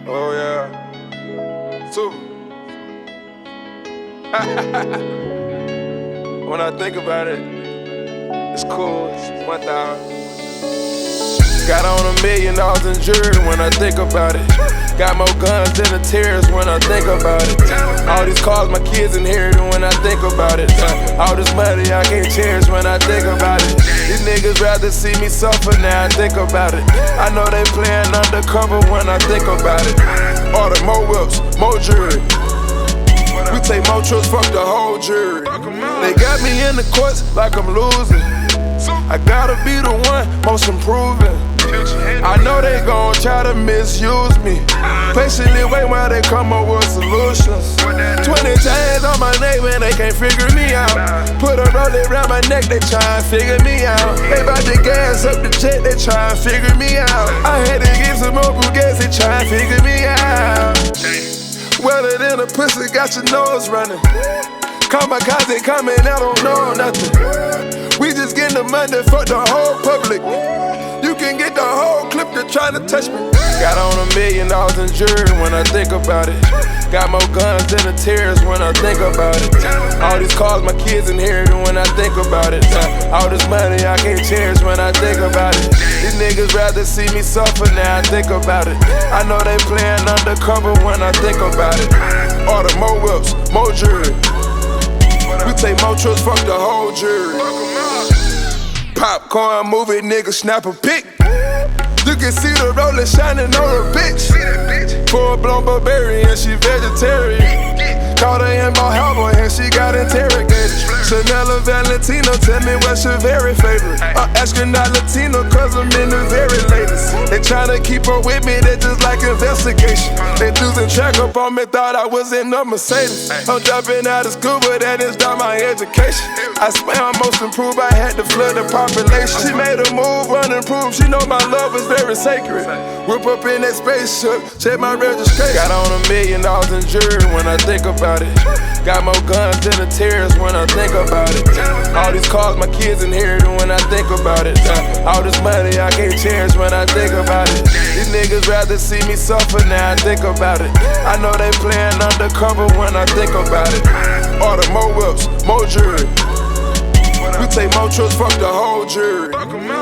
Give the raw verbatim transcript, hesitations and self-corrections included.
Oh yeah. Two. When I think about it, it's cool. It's one thousand. Got on a million dollars in jewelry when I think about it. Got more guns than the tears when I think about it. All these cars my kids inherited when I think about it. All this money I can't cherish when I think about it. These niggas rather see me suffer now I think about it. I know they playing undercover when I think about it. Order more whips, more jewelry. We take more trips, fuck the whole jury. They got me in the courts like I'm losing. I gotta be the one most improving. I know they gon' try to misuse me. Patiently wait while they come up with solutions. Twenty chains on my neck when they can't figure me out. Put a roll around my neck, they try and figure me out. They bout to gas up the jet, they try and figure me out. I had to give some more gas, they try and figure me out. Wetter than a pussy, got your nose running. Kamikaze coming, I don't know nothing. We just getting the money for the whole public. You can get the whole clip to try to touch me. Got on a million dollars in jewelry when I think about it. Got more guns than the tears when I think about it. All these cars my kids inherited when I think about it. All this money I can't cherish when I think about it. These niggas rather see me suffer now I think about it. I know they playing undercover when I think about it. Order more whips, more jewelry. We take more trips, fuck the whole jury. Popcorn movie, nigga snap a pic. You can see the roller shining on her bitch. Full blown barbarian, she vegetarian. Caught her in my harbor and she got interrogated. Chanel or Valentino, tell me what's your very favorite. I'm astronaut Latino cause I'm in the very latest. They tryna keep up with me, they just like investigation. They losing track up on me, thought I was in a Mercedes. I'm dropping out of school, but that is not my education. I swear I'm most improved, I had to flood the population. She made a move, unimproved, she know my love is very sacred. Whip up in that spaceship, check my registration. Got on a million dollars in jewelry when I think about it. Got more guns than the tears when I think about it. All these cars my kids inherited when I think about it. All this money I can't cherish when I think about it. These niggas rather see me suffer now I think about it. I know they playing undercover when I think about it. Order more whips, more jewelry. We take more trips, fuck the whole jury.